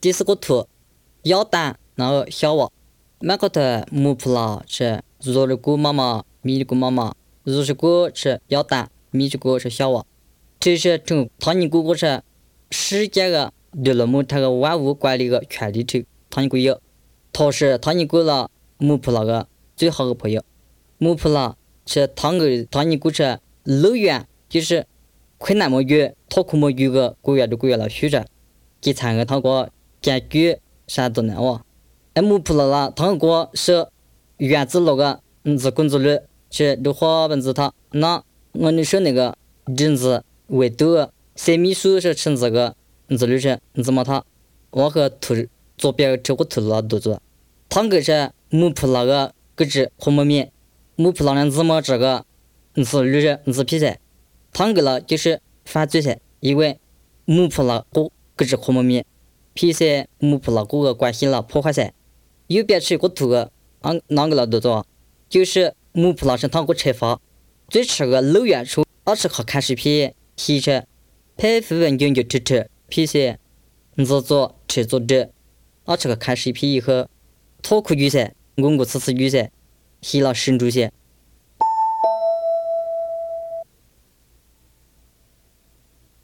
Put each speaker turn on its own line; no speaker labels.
第四个图，鸭蛋，然后小娃。麦克的母普拉是肉的锅妈妈，米的锅妈妈，肉的锅是鸭蛋，米的锅是小娃。这是从汤尼哥哥是世界的对了么他个万物管理的权利者，汤尼哥有，他是汤尼哥了母普拉的最好的朋友。母普拉是汤尼哥是乐园，就是困难么远，他可么远的国家了学着，给参个他个监狱啥都难哇。母普拉啦，他个是原子那个是工作率是的话分子他，那我们说那个人子维度生命数是成这个子率是怎么他，我和图左边这个图了都做，他个是母普拉个个只和么面，母普拉人怎么这个子率是子皮噻，他个了就是犯罪噻，因为母普拉个只和么面，皮噻母普拉个关系了破坏噻。右边是一个图个，哪个了都做，就是母普拉是他个车发，最迟个6月初20号看视频，提着配符文永久支持，皮噻，做车做着，20号看视频以后，脱裤雨噻，我次雨噻，洗了神主噻，